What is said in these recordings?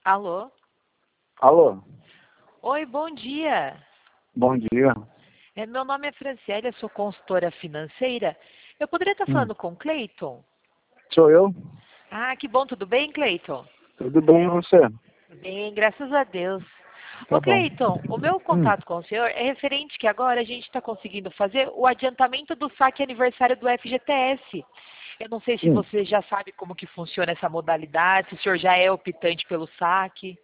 Alô? Alô, Oi, bom dia. bom dia. Meu nome é Franciele, eu sou consultora financeira. Eu poderia estar Hum, falando com o Cleiton? Sou eu? Ah, que bom, tudo bem, Cleiton? Tudo bem e você? Bem, graças a Deus. Ô, Tá bom. Cleiton, o meu Hum, contato com o senhor é referente que agora a gente está conseguindo fazer o adiantamento do saque aniversário do FGTS. Eu não sei se sim. você já sabe como que funciona essa modalidade, se o senhor já é optante pelo saque.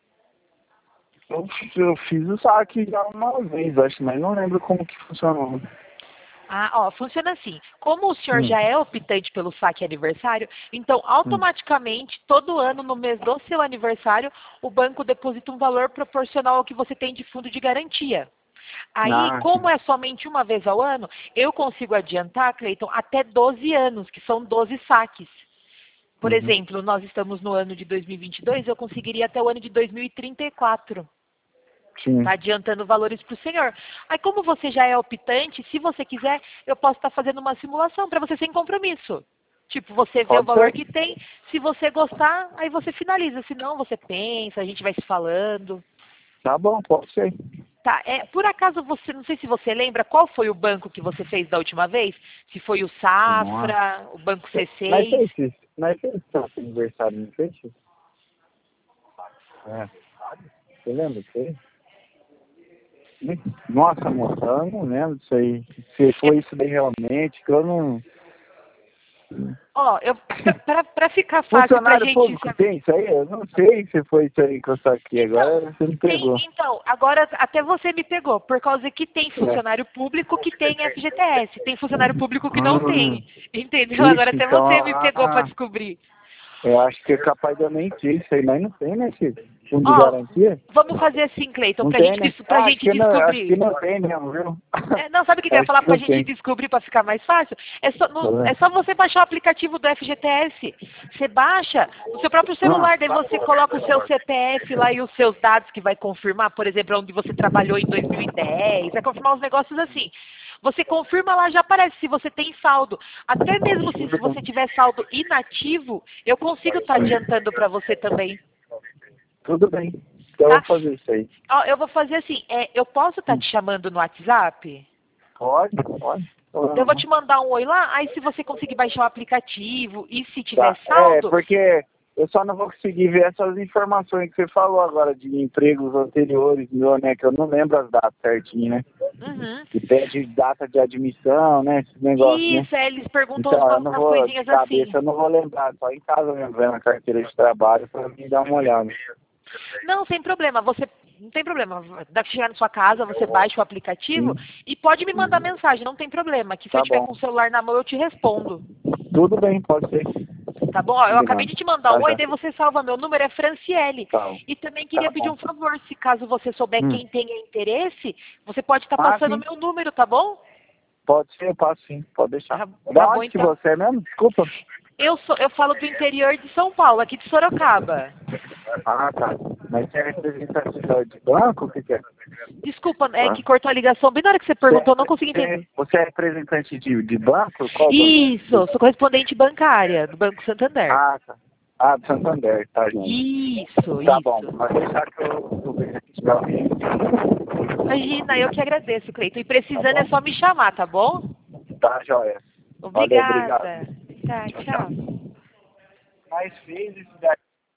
Eu fiz o saque já uma vez, acho, mas não lembro como que funcionou. Ah, ó, funciona assim. Como o senhor Hum, já é optante pelo saque aniversário, então hum. automaticamente, todo ano, no mês do seu aniversário, o banco deposita um valor proporcional ao que você tem de fundo de garantia. Aí, Ah, como sim. é somente uma vez ao ano, eu consigo adiantar, Cleiton, até 12 anos, que são 12 saques. Por Uhum. exemplo, nós estamos no ano de 2022, eu conseguiria até o ano de 2034. Está Sim. adiantando valores para o senhor. Aí, como você já é optante, se você quiser, eu posso estar fazendo uma simulação para você sem compromisso. Tipo, você vê o Pode valor ser? que tem, se você gostar, aí você finaliza. Se não, você pensa, a gente vai se falando. Tá bom, pode ser. Tá, por acaso você, não sei se você lembra, qual foi o banco que você fez da última vez? Se foi o Nossa. Safra, o Banco Mas C6? fez isso. Mas fez esse aniversário, não fez isso? É. Você lembra disso aí? Nossa, moça, eu não lembro disso aí. Se É, foi isso daí realmente, que eu não... ó, para ficar fácil para a Funcionário gente público tem isso aí? Eu não sei se foi isso aí que eu saquei. Então, Agora você me pegou. então, agora até você me pegou, por causa que tem É. funcionário público que tem FGTS, tem funcionário público que não Hum, tem, entendeu? Agora ixi, até então, você me pegou para descobrir. eu acho que é capaz de eu nem ter isso aí, mas não tem, né, filho? Fundo de Ó, garantia? vamos fazer assim, Cleiton, Não tem, né? pra Acho gente que não, acho que descobrir. não tem mesmo, viu? Não, sabe o que eu ia Acho falar que pra não gente tem. descobrir para ficar mais fácil? Tá É vendo? só você baixar o aplicativo do FGTS. Você baixa no seu próprio Ah, celular, daí você coloca o seu CPF lá e os seus dados que vai confirmar, por exemplo, onde você trabalhou em 2010, vai confirmar uns negócios assim. Você confirma lá, já aparece se você tem saldo. Até mesmo se você tiver saldo inativo, eu consigo estar adiantando para você também, tudo bem. Então eu tá? vou fazer isso aí. Ó, eu vou fazer assim, eu posso estar Hum. te chamando no WhatsApp? Pode, pode. Eu vou Uhum. te mandar um oi lá, aí se você conseguir baixar o aplicativo e se tiver Tá. É, saldo, porque eu só não vou conseguir ver essas informações que você falou agora de empregos anteriores, meu, né? Que eu não lembro as datas certinho, né? uhum. Que pede data de admissão, né? Esse negócio, né? Isso, eles perguntam Então, eu não umas vou, de coisinhas assim. cabeça, eu não vou lembrar, só em casa mesmo, vendo a carteira de trabalho pra mim dar uma olhada. Não, sem problema, não tem problema. Dá pra chegar na sua casa, você baixa o aplicativo Sim. e pode me mandar Uhum. mensagem, não tem problema. Que se eu Tá tiver bom. com o celular na mão, eu te respondo. Tudo bem, pode ser. Tá bom? Ó, eu acabei Combinado. de te mandar Tá um oi, já. daí você salva meu número, é Franciele. Tá, E também queria tá pedir bom. um favor, se caso você souber Hum. quem tenha interesse, você pode estar Ah, passando sim. meu número, tá bom? Pode ser, eu passo sim. Pode deixar. Tá Da bom onde que então. você é mesmo? Desculpa. Eu falo do interior de São Paulo, aqui de Sorocaba. Ah, tá. Mas você é representante de banco? O que que é? Desculpa, é Ah. que cortou a ligação bem na hora que você perguntou, eu não consegui entender. Você é representante de banco? Qual banco? Isso, sou correspondente bancária do Banco Santander. Ah, tá. Ah, do Santander, tá, gente. Isso, Tá bom. isso. Pode deixar que eu vejo aqui se alguém. Imagina, eu que agradeço, Cleiton. E Tá precisando é bom? só me chamar, tá bom? Tá, joia. Valeu, obrigado. Obrigada. Tá, Tchau, tchau. tchau. Mas fez isso daí.